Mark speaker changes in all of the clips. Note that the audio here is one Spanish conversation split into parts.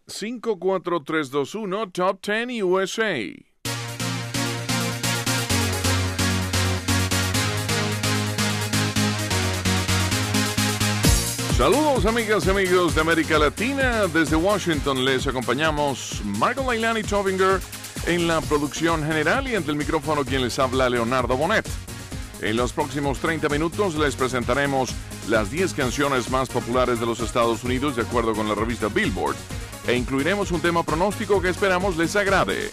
Speaker 1: 5, 4, 3, 2, 1, Top 10 USA. Saludos amigas y amigos de América Latina. Desde Washington les acompañamos Michael Lailani Tovinger en la producción general y ante el micrófono quien les habla Leonardo Bonet. En los próximos 30 minutos les presentaremos las 10 canciones más populares de los Estados Unidos de acuerdo con la revista Billboard e incluiremos un tema pronóstico que esperamos les agrade.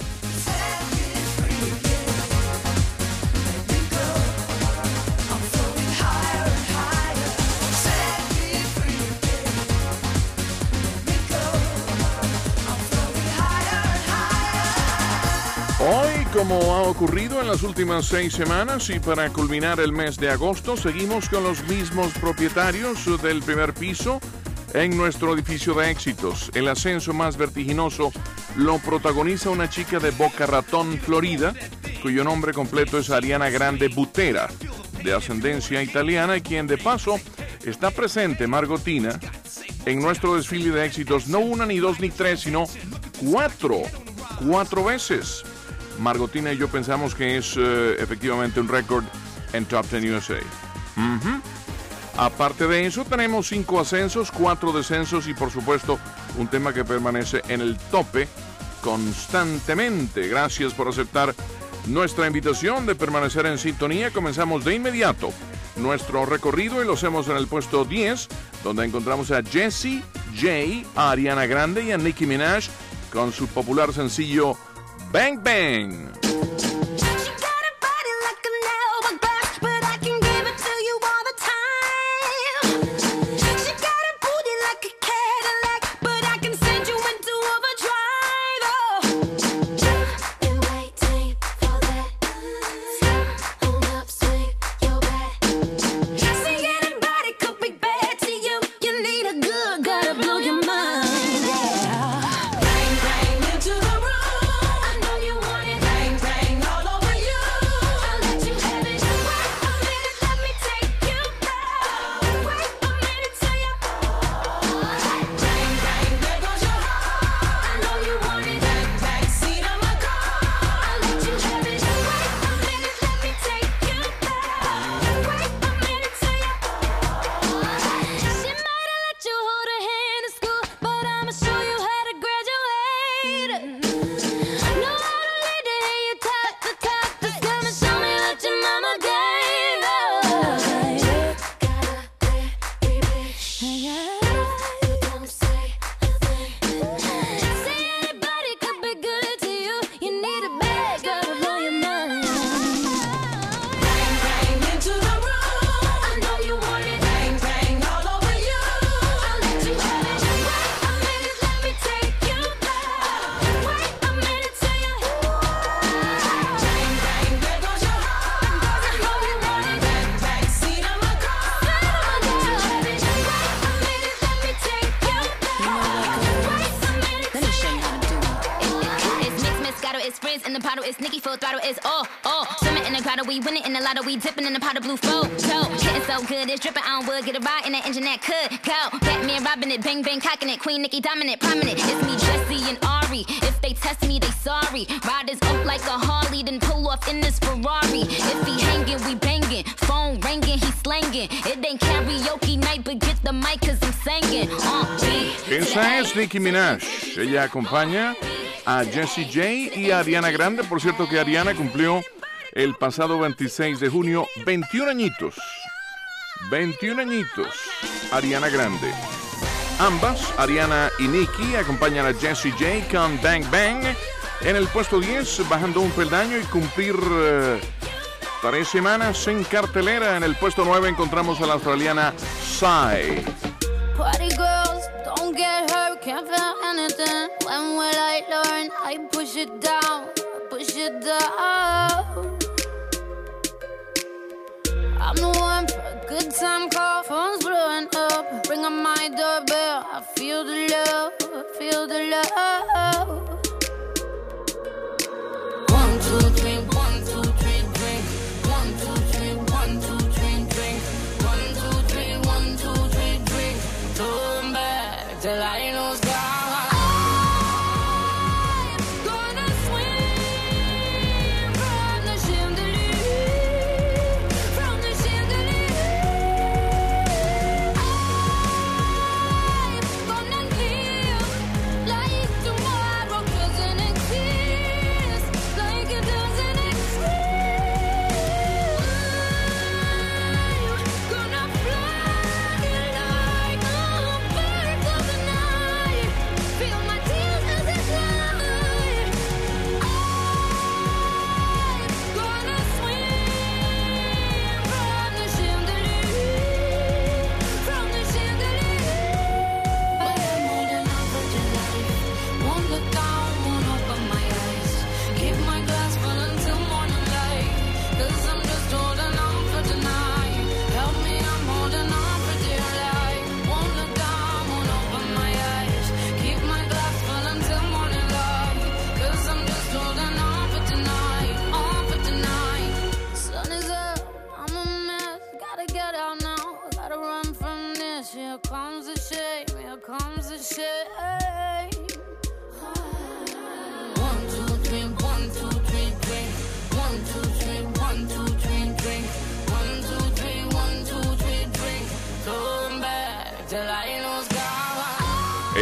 Speaker 1: Hoy, como ha ocurrido en las últimas 6 semanas y para culminar el mes de agosto, seguimos con los mismos propietarios del primer piso en nuestro edificio de éxitos. El ascenso más vertiginoso lo protagoniza una chica de Boca Ratón, Florida, cuyo nombre completo es Ariana Grande Butera, de ascendencia italiana y quien de paso está presente, Margotina, en nuestro desfile de éxitos no una, ni dos, ni tres, sino cuatro veces. Margotina y yo pensamos que es efectivamente un récord en Top 10 USA. Aparte de eso, tenemos 5 ascensos, 4 descensos y por supuesto un tema que permanece en el tope constantemente. Gracias por aceptar nuestra invitación de permanecer en sintonía. Comenzamos de inmediato nuestro recorrido y lo hacemos en el puesto 10, donde encontramos a Jessie J, a Ariana Grande y a Nicki Minaj con su popular sencillo Bang Bang.
Speaker 2: We winning in the lotto, we dipping in the pot of blue flow. Getting so good, it's dripping on wood. Get a ride in that engine that could go. Batman robbing it, bang bang cocking it. Queen Nicki dominant, prominent. It's me, Jessie and Ari. If they test me, they sorry. Riders up like a Harley, then pull off in this Ferrari. If he hanging, we banging. Phone ringing, he slanging. It ain't karaoke night, but get the mic 'cause I'm singing.
Speaker 1: Esa es Nicki Minaj. Ella acompaña a Jessie J y a Ariana Grande. Por cierto que Ariana cumplió el pasado 26 de junio, 21 añitos. 21 añitos, Ariana Grande. Ambas, Ariana y Nicki, acompañan a Jessie J con Bang Bang. En el puesto 10, bajando un peldaño y cumplir 3 semanas en cartelera. En el puesto 9 encontramos a la australiana Psy.
Speaker 3: Party girls, don't get hurt, can't feel anything. When will I learn? I push it down, push it down. I'm the one for a good time call, phone's blowing up. Ring on my doorbell, I feel the love, I feel the love. 1, 2, 3, 1, 2, 3, drink. 1, 2, 3, 1, 2, 3, drink. 1, 2, 3, 1, 2, 3, drink. Turn back till I lose God.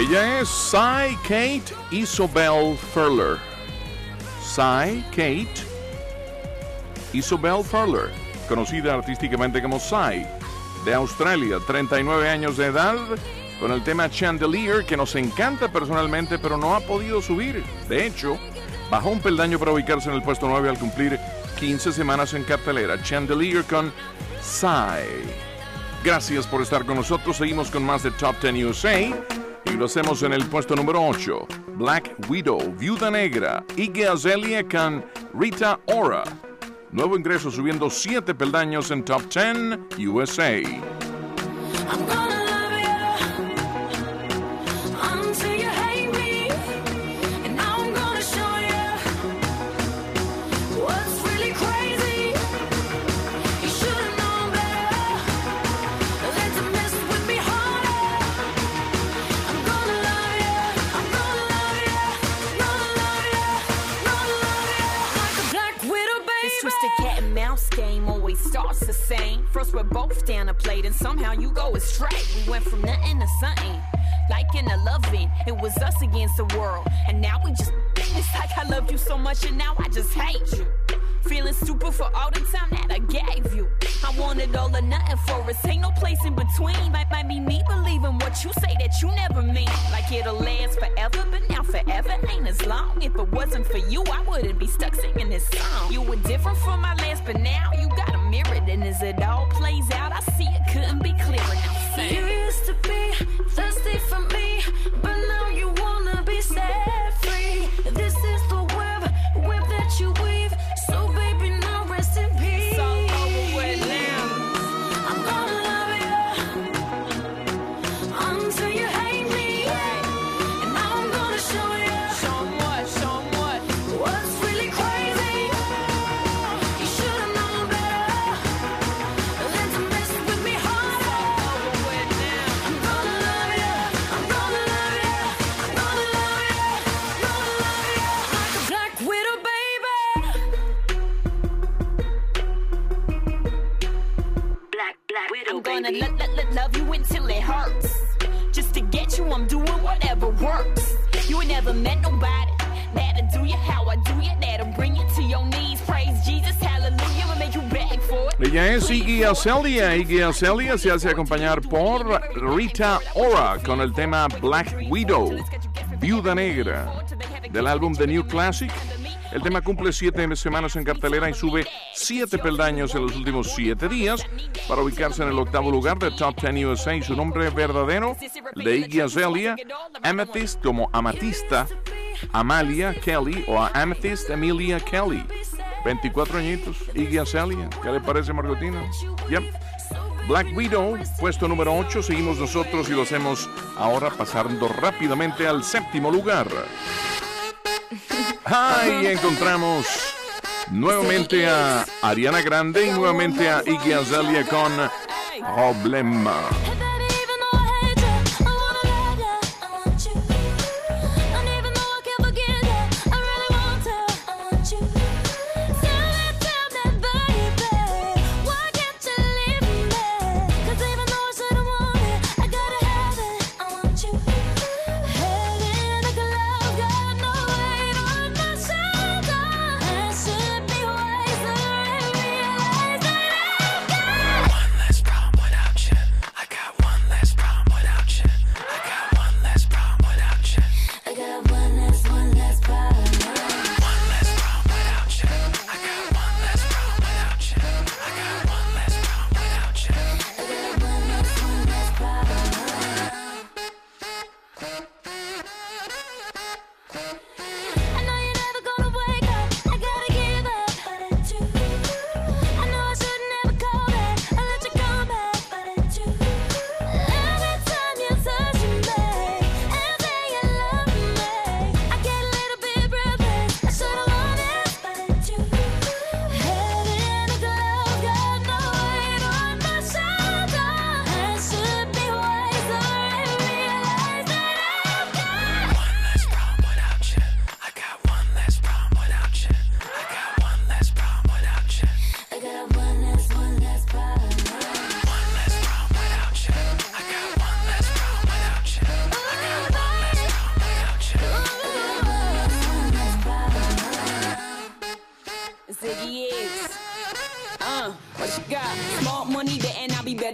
Speaker 1: Ella es Cy Kate Isobel Furler. Cy Kate Isobel Furler, conocida artísticamente como Cy, de Australia, 39 años de edad, con el tema Chandelier, que nos encanta personalmente, pero no ha podido subir. De hecho, bajó un peldaño para ubicarse en el puesto 9 al cumplir 15 semanas en cartelera. Chandelier con Cy. Gracias por estar con nosotros. Seguimos con más de Top 10 USA y lo hacemos en el puesto número 8. Black Widow, Viuda Negra, Iggy Azalea con Rita Ora. Nuevo ingreso subiendo 7 peldaños en Top 10 USA.
Speaker 4: Starts the same. First we're both down a plate and somehow you go astray. We went from nothing to something, like in a loving. It was us against the world, and now we just. It's like I loved you so much and now I just hate you. Feeling stupid for all the time that I gave you. I wanted all or nothing for us, ain't no place in between. Might be me believing what you say that you never mean. Like it'll last forever, but now forever ain't as long. If it wasn't for you, I wouldn't be stuck singing this song. You were different from my last, but now you got a mirror. And as it all plays out, I see it couldn't be clearer. Now say
Speaker 3: you used to be thirsty for me, but now you wanna be set free. This is the web that you weave. So baby, now rest in peace.
Speaker 4: It's all over with now.
Speaker 3: I'm gonna love you until you hate me, and now I'm gonna show you.
Speaker 4: Show 'em what?
Speaker 3: What's really crazy? You should've known better than to mess with me harder.
Speaker 4: Over with now.
Speaker 3: I'm gonna love you. I'm gonna love you. I'm gonna love you. Gonna love you like a black widow, baby.
Speaker 4: Black widow, I'm gonna love you until it hurts. Just to get you, I'm doing whatever works. You ain't never met nobody that'll do you how I do you, that'll bring you to your knees. Praise Jesus, hallelujah, and make you beg for it.
Speaker 1: Ella es Iggy Azalea. Iggy Azalea se hace acompañar por Rita Ora con el tema Black Widow, Viuda Negra, del álbum The New Classic. El tema cumple 7 semanas en cartelera y sube 7 peldaños en los últimos 7 días para ubicarse en el 8º lugar de Top 10 USA. Su nombre verdadero, el de Iggy Azalea, Amethyst como Amatista, Amalia Kelly o Amethyst Emilia Kelly. 24 añitos, Iggy Azalea. ¿Qué le parece, Margotina? Yep. Black Widow, puesto número 8. Seguimos nosotros y lo hacemos ahora pasando rápidamente al 7º lugar. Ahí encontramos nuevamente a Ariana Grande y nuevamente a Iggy Azalea con Problema.
Speaker 5: One less problem without you. I got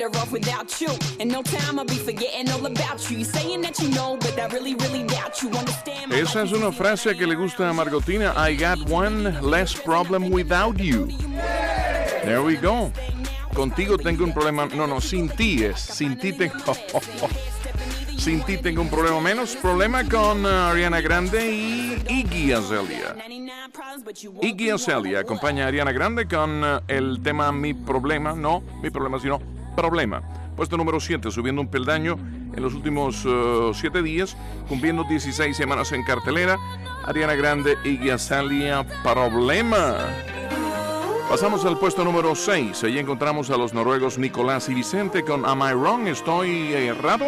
Speaker 4: better off without you. In no time I'll be forgetting all about you. You saying that you know, but I really, really doubt you. Understand?
Speaker 1: Esa es una frase que le gusta a Margotina. I got one less problem without you. There we go. Contigo tengo un problema. No, sin ti es. Sin ti tengo. Sin ti tengo un problema menos. Problema con Ariana Grande y Iggy Azalea. Iggy Azalea acompaña a Ariana Grande con el tema Mi Problema. No, Mi Problema, sino Problema. Puesto número 7, subiendo un peldaño en los últimos 7 días, cumpliendo 16 semanas en cartelera. Ariana Grande, Iggy Azalea, Problema. Pasamos al puesto número 6. Allí encontramos a los noruegos Nicolás y Vicente con Am I Wrong? ¿Estoy errado?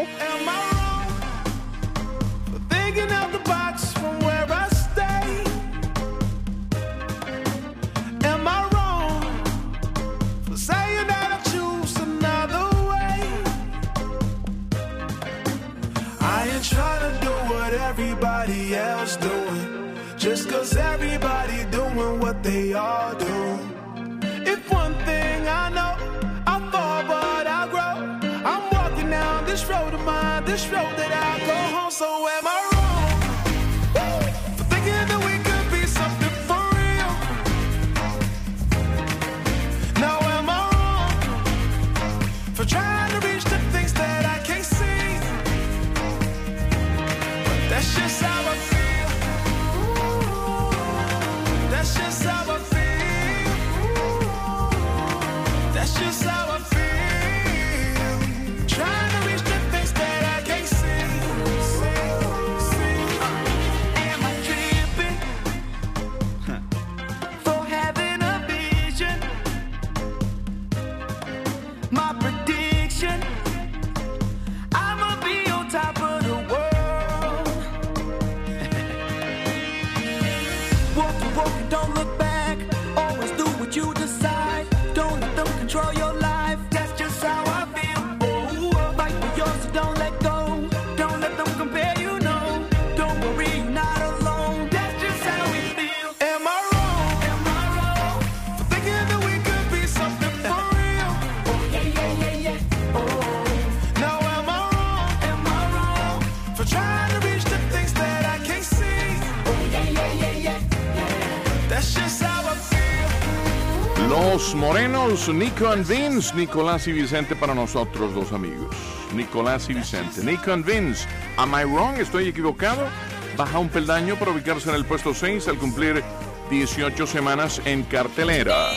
Speaker 5: Everybody else doing, just 'cause everybody doing what they all do. If one thing I know, I fall but I grow. I'm walking down this road of mine, this road that I go home. So am I wrong for thinking that we could be something for real? Now am I wrong for trying to reach the things that I can't see? That's just how I feel. That's just how I feel. That's just how I feel. Trying to reach the things that I can't see. Am I tripping for having a vision? My prediction, I'ma be on top of the world. Don't look back, always do what you decide. Don't let them control your life, that's just how I feel. Oh, fight for yours, so don't let go. Don't let them compare, you know. Don't worry, you're not alone, that's just how we feel. Am I wrong? Am I wrong for thinking that we could be something for real? Oh, yeah. Oh, now am I wrong? Am I wrong for trying to reach the things that I can't see? Oh, yeah. That's just how I feel.
Speaker 1: Los morenos, Nico and Vince. Nicolás y Vicente para nosotros, los amigos. Nicolás y Vicente. Nico and Vince. Am I wrong? ¿Estoy equivocado? Baja un peldaño para ubicarse en el puesto 6 al cumplir 18 semanas en cartelera.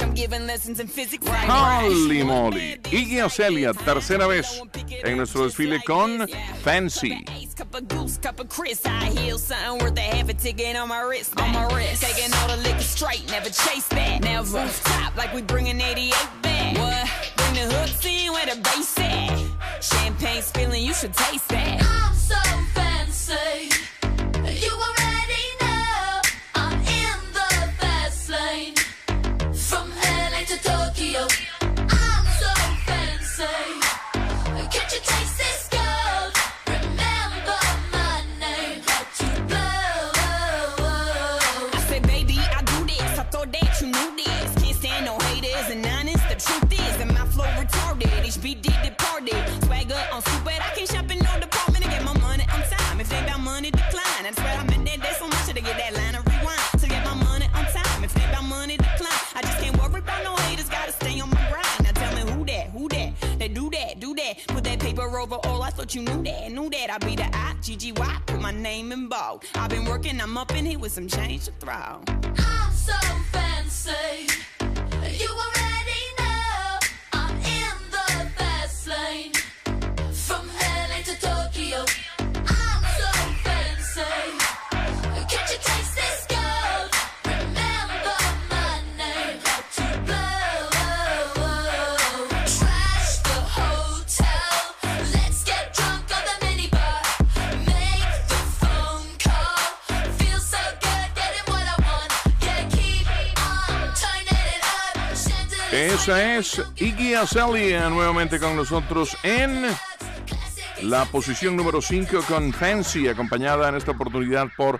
Speaker 1: Holy moly. Iggy Azalea, tercera vez en nuestro desfile con Fancy.
Speaker 4: Cup of goose, cup of Chris, high heels, something worth a half a ticket on my wrist. Taking all the liquor straight, never chase that. Never stop like we bringing 88 back. What? Bring the hooks in where the bass at. Champagne spilling, you should taste that.
Speaker 3: I'm so fancy. You already know I'm in the fast lane. From LA to Tokyo, I'm so fancy. Can't you taste this gold? Remember my name, got to blow.
Speaker 4: I said, baby, I do this. I thought that you knew this. Can't stand no haters and honest. The truth is that my flow retarded. HBD departed. Swagger on stupid. I can't shop in no department to get my money on time. If they about money, decline. That's where I'm in there. There's so much to get that line of rewind. To get my money on time. If they about money, decline. I just can't worry about no haters. Gotta stay on my grind. Now tell me who that? They do that. Put that paper over all. I thought you knew that. I be the I-G-G-Y. Put my name in bold. I've been working. I'm up in here with some change to throw.
Speaker 3: I'm so fancy. You already know I'm in the fast lane. From LA to Tokyo, I'm so fancy. Can't you taste this gold? Remember my name, got to blow. Trash the hotel. Let's get drunk on the minibar. Make the phone call. Feel so good getting what I want. Yeah, keep on turning it up.
Speaker 1: Esa es Iggy Azalea nuevamente con nosotros en la posición número 5 con Fancy, acompañada en esta oportunidad por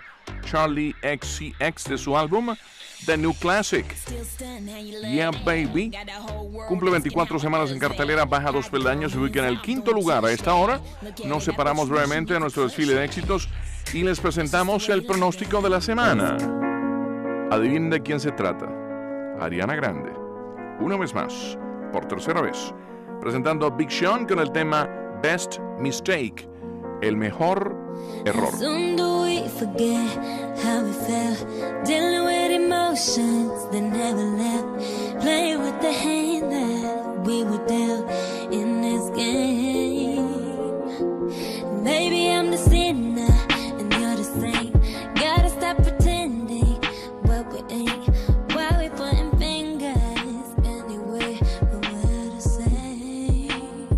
Speaker 1: Charlie XCX de su álbum The New Classic. Yeah Baby cumple 24 semanas en cartelera, baja 2 peldaños y ubica en el 5º lugar. A esta hora nos separamos brevemente de nuestro desfile de éxitos y les presentamos el pronóstico de la semana. Adivinen de quién se trata. Ariana Grande, una vez más, por tercera vez, presentando a Big Sean con el tema Best Mistake, el mejor error.
Speaker 6: Soon do we forget how we felt, dealing with emotions that never left, playing with the hand that we were dealt in this game. Maybe I'm the sinner and you're the saint. Gotta stop pretending what we ain't. Why we pointing fingers anyway when we're the same?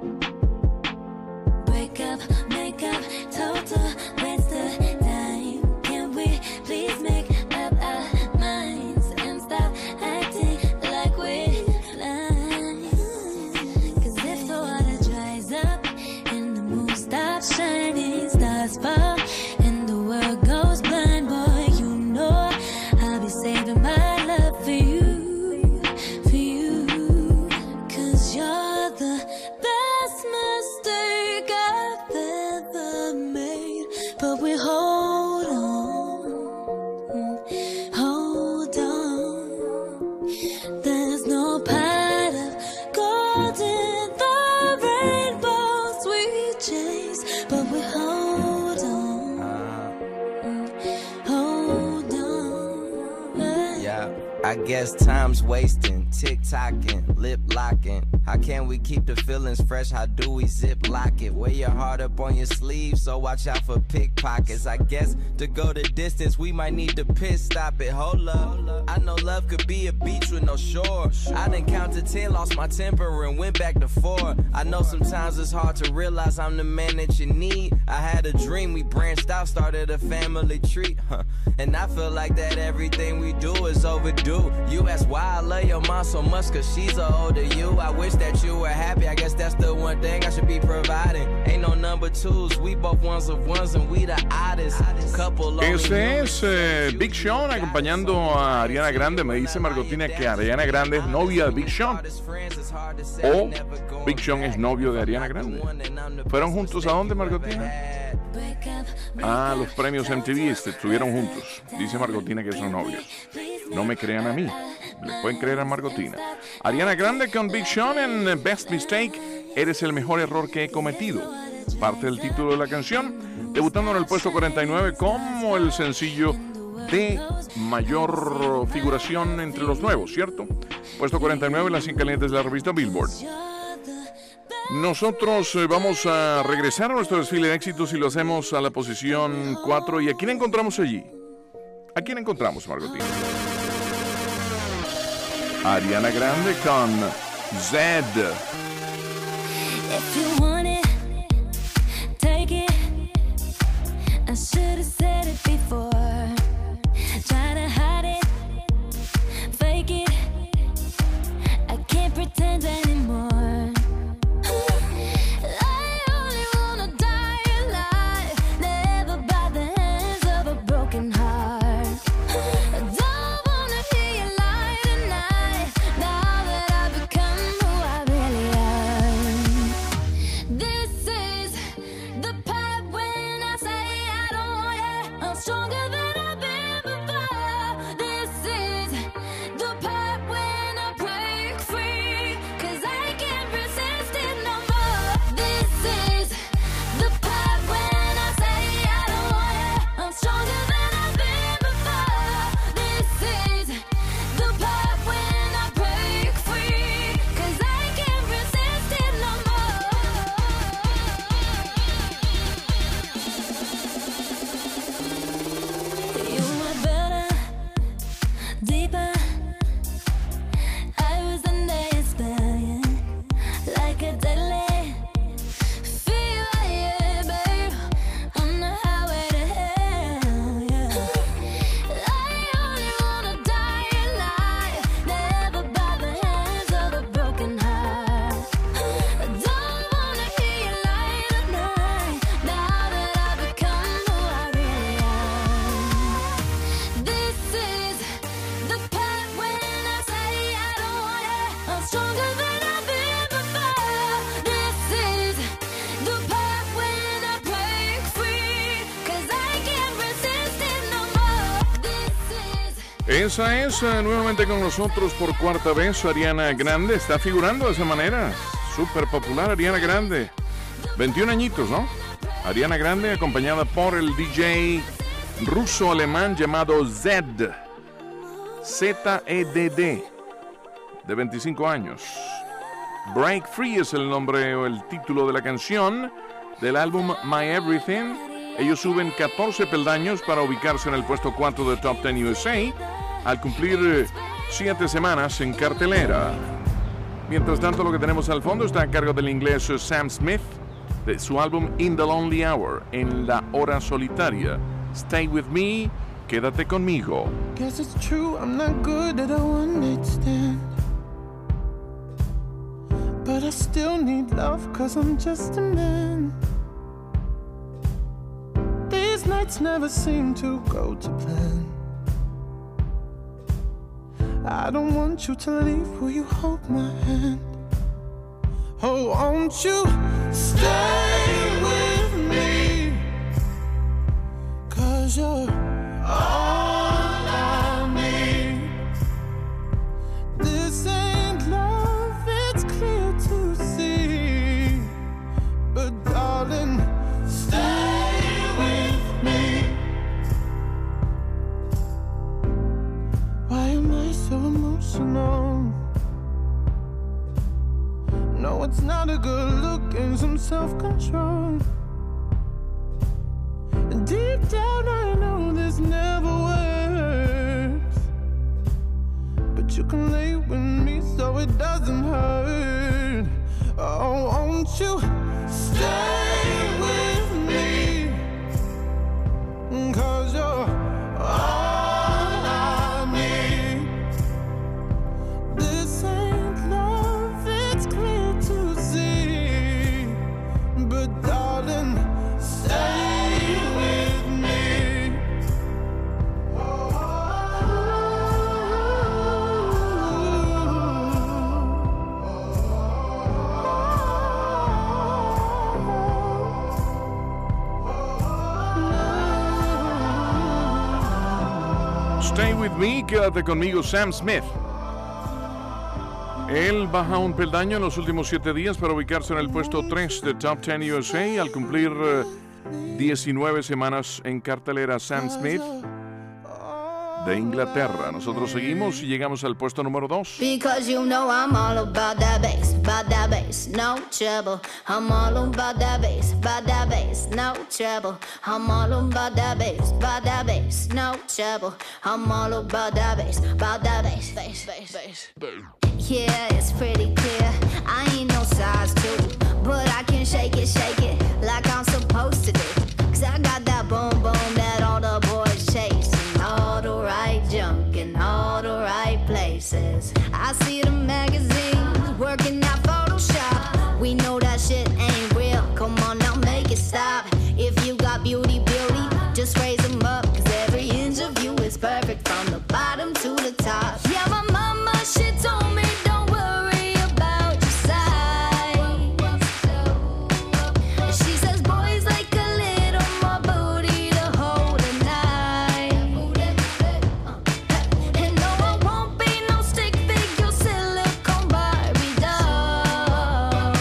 Speaker 6: Break up, make up, total waste of time. Can we please make up our minds and stop acting like we're blind? 'Cause if the water dries up and the moon stops shining, stars fall and the world goes blind, boy, you know I'll be saving my love for you, for you. 'Cause you're the best mistake I've ever made. But we hold on. There's no pot of gold in the rainbows we chase. But we hold on.
Speaker 7: Yeah, I guess time's wasting, tick-tocking, lip-locking. How can we keep the feelings fresh? How do we zip-lock it? Wear your heart up on your sleeve, so watch out for pickpockets. I guess to go the distance, we might need to pit stop it. Hold up, I know love could be a beach with no shore. I done counted 10, lost my temper, and went back to 4. I know sometimes it's hard to realize I'm the man that you need. I had a dream, we branched out, started a family tree. And I feel like that everything we do is overdue. You ask why I love your mom so much, 'cause she's older you. I wish that you were happy, I guess that's the one thing I should be providing. Ain't no number twos, we both ones of ones and we the oddest couple.
Speaker 1: Ese es Big Sean acompañando a Ariana Grande. Me dice Margotina que Ariana Grande es novia de Big Sean, o Big Sean es novio de Ariana Grande. ¿Fueron juntos a dónde, Margotina? A los premios MTV, estuvieron juntos. Dice Margotina que son novios. No me crean a mí, le pueden creer a Margotina. Ariana Grande con Big Sean en Best Mistake, eres el mejor error que he cometido. Parte del título de la canción, debutando en el puesto 49 como el sencillo de mayor figuración entre los nuevos, ¿cierto? Puesto 49 en las 100 calientes de la revista Billboard. Nosotros vamos a regresar a nuestro desfile de éxitos y lo hacemos a la posición 4. ¿Y a quién encontramos allí? ¿A quién encontramos, Margotina? Ariana Grande con Zed.
Speaker 6: If you want it, take it. I should have said it before. Try to hide it, fake it. I can't pretend anymore. I only wanna die alive, never by the hands of a broken heart. I don't wanna hear you lie tonight, now that I've become who I really am. This is the part when I say I don't want it. I'm strong.
Speaker 1: Esa es nuevamente con nosotros por cuarta vez Ariana Grande. Está figurando de esa manera. Súper popular Ariana Grande. 21 añitos, ¿no? Ariana Grande acompañada por el DJ ruso-alemán llamado Zedd. Z-E-D-D. De 25 años. Break Free es el nombre o el título de la canción del álbum My Everything. Ellos suben 14 peldaños para ubicarse en el puesto 4 de Top 10 USA al cumplir 7 semanas en cartelera. Mientras tanto, lo que tenemos al fondo está a cargo del inglés Sam Smith de su álbum In the Lonely Hour, en la hora solitaria. Stay with me, quédate conmigo.
Speaker 5: Guess it's true, I'm not good at a one-night stand. But I still need love, cause I'm just a man. These nights never seem to go to plan. I don't want you to leave, will you hold my hand? Oh, won't you stay with me? Cause you're all I need. This ain't love, it's clear to see. But darling, stay with me. Why am I so emotional? No, it's not a good look and some self-control. And deep down I know this never works. But you can lay with me so it doesn't hurt. Oh, won't you stay with me? 'Cause you're all I need. This ain't love, it's clear to see. But darling, stay with me.
Speaker 1: Stay with me, quédate conmigo, Sam Smith. Él baja un peldaño en los últimos 7 días para ubicarse en el puesto 3 de Top 10 USA al cumplir 19 semanas en cartelera. Sam Smith de Inglaterra. Nosotros seguimos y llegamos al puesto número 2.
Speaker 6: Because you know I'm all about that bass, no trouble. I'm all about that bass, no trouble. I'm all about that bass, no trouble. I'm all about that bass, bass. Yeah, it's pretty clear. I ain't no size 2, but I can shake it like I'm supposed to do. 'Cause I got that boom boom that all the boys chase. All the right junk in all the right places. I see the magazines working out Photoshop. We know that shit ain't real. Come on now, make it stop. If you got beauty, just raise them up. 'Cause every inch of you is perfect from the bottom to the top. Yeah, my mama, she told me don't worry about your size. She says boys like a little more booty to hold at night. And no, I won't be no stick figure silicone Barbie doll.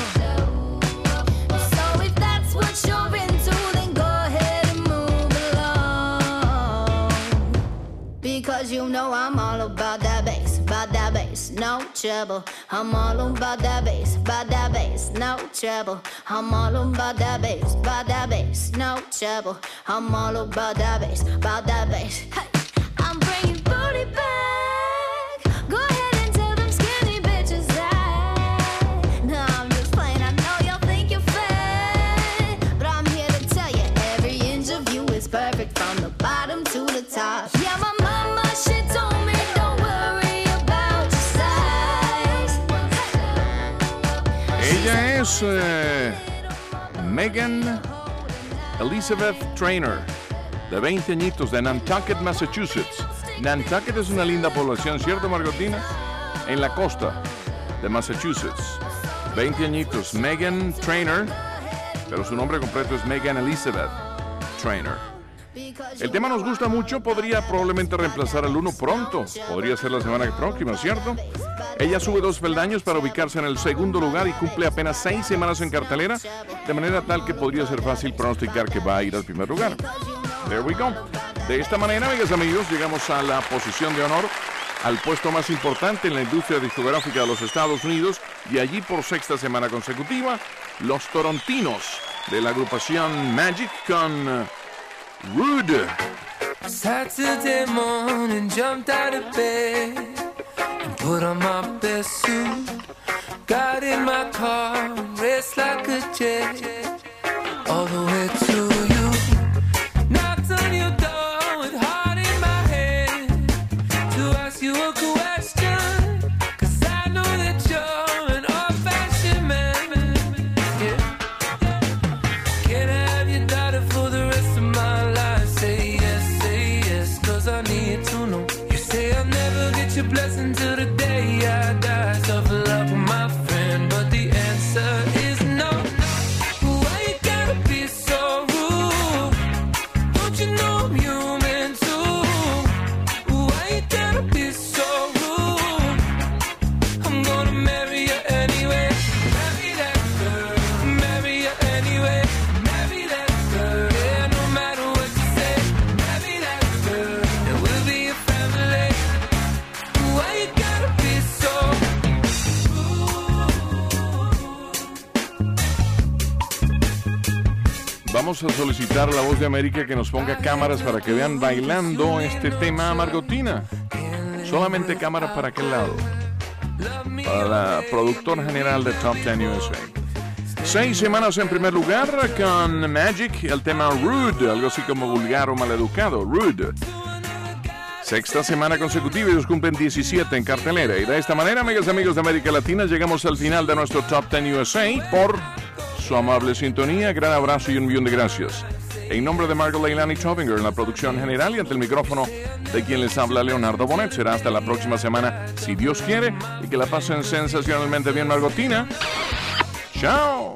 Speaker 6: So if that's what you're into, then go ahead and move along. Because you know I'm all about that bass, no trouble. I'm all about that bass, no trouble. I'm all about that bass, no trouble. I'm all about that bass. Hey, I'm bringing booty back. Go ahead and tell them skinny bitches that. No, I'm just playing. I know y'all think you're fat, but I'm here to tell you every inch of you is perfect from the bottom to the top. Yeah, my mama, she told me don't worry about your size.
Speaker 1: Ella es Megan Elizabeth Trainor, de 20 añitos, de Nantucket, Massachusetts. Nantucket es una linda población, ¿cierto, Margotina? En la costa de Massachusetts. 20 añitos, Megan Trainor, pero su nombre completo es Megan Elizabeth Trainor. El tema nos gusta mucho, podría probablemente reemplazar al 1 pronto. Podría ser la semana próxima, ¿cierto? Ella sube 2 peldaños para ubicarse en el segundo lugar y cumple apenas 6 semanas en cartelera, de manera tal que podría ser fácil pronosticar que va a ir al primer lugar. There we go. De esta manera, amigas y amigos, llegamos a la posición de honor, al puesto más importante en la industria discográfica de los Estados Unidos, y allí por 6ª semana consecutiva, los torontinos de la agrupación Magic con Rude.
Speaker 8: Saturday morning, jumped out of bed and put on my best suit. Got in my car, raced like a jet all the way to you. Knocked on your door with heart in my head to ask you a question, 'cause I know that you're an old-fashioned man. Yeah. Can I have your daughter for the rest of my life? Say yes, 'cause I need to know. You say I'll never get your blessing till the day I die. Suffer love with my friend, but the answer is no. Why you gotta be so rude? Don't you know I'm human too? Why you gotta be so rude? I'm gonna marry you anyway. Marry that girl. Marry you anyway. Marry that girl. Yeah, no matter what you say. Marry that girl. And we'll be a family. Why you gotta be so
Speaker 1: Vamos a solicitar a la Voz de América que nos ponga cámaras para que vean bailando este tema, Margotina. Solamente cámaras para aquel lado. Para la productora general de Top 10 USA. 6 semanas en primer lugar con Magic, el tema Rude, algo así como vulgar o maleducado, Rude. 6ª semana consecutiva, ellos cumplen 17 en cartelera. Y de esta manera, amigas y amigos de América Latina, llegamos al final de nuestro Top 10 USA por su amable sintonía. Gran abrazo y un millón de gracias. En nombre de Margot Leilani Tovinger en la producción general y ante el micrófono de quien les habla, Leonardo Bonet. Será hasta la próxima semana, si Dios quiere, y que la pasen sensacionalmente bien, Margotina. ¡Chao!